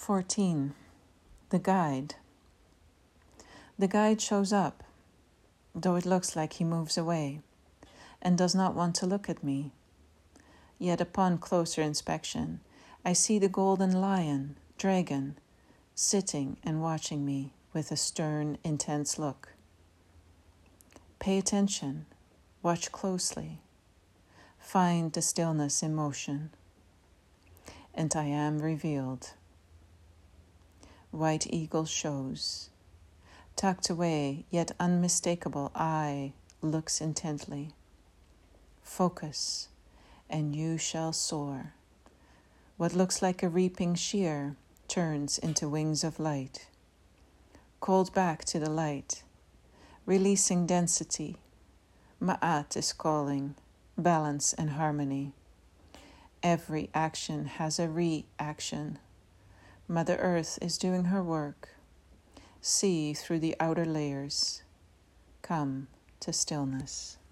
14. The guide. The guide shows up, though it looks like he moves away, and does not want to look at me. Yet upon closer inspection, I see the golden lion, dragon, sitting and watching me with a stern, intense look. Pay attention, watch closely, find the stillness in motion, and I am revealed. White eagle shows. Tucked away, yet unmistakable eye looks intently. Focus, and you shall soar. What looks like a reaping shear turns into wings of light. Called back to the light, releasing density. Ma'at is calling, balance and harmony. Every action has a reaction. Mother Earth is doing her work. See through the outer layers. Come to stillness.